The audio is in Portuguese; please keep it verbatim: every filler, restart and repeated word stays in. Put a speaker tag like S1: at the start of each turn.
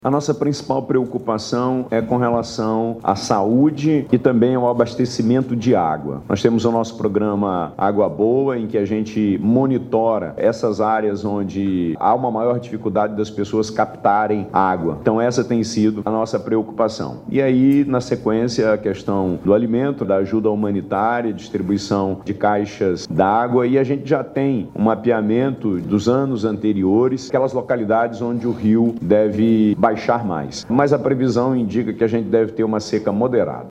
S1: A nossa principal preocupação é com relação à saúde e também ao abastecimento de água. Nós temos o nosso programa Água Boa, em que a gente monitora essas áreas onde há uma maior dificuldade das pessoas captarem água. Então essa tem sido a nossa preocupação. E aí, na sequência, a questão do alimento, da ajuda humanitária, distribuição de caixas d'água, e a gente já tem um mapeamento dos anos anteriores, aquelas localidades onde o rio deve baixar mais. Mas a previsão indica que a gente deve ter uma seca moderada.